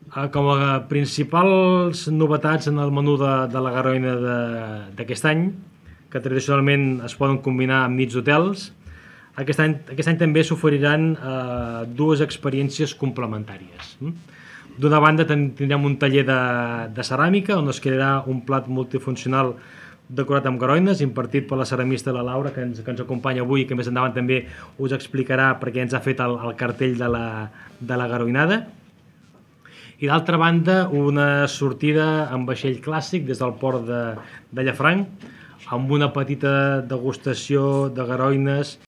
Com a principals novetats en el menú de la Garoina d'aquest any, que tradicionalment es poden combinar amb nits d'hotels, aquest any també s'oferiran dues experiències complementàries. D'una banda tindrem un taller de ceràmica on es crearà un plat multifuncional decorat amb garoines, impartit per la ceramista la Laura, que ens acompanya avui, que més endavant també us explicarà perquè ens ha fet el cartell de la garoinada. I d'altra banda, una sortida amb vaixell clàssic des del port de Llafranc, amb una petita degustació de garoines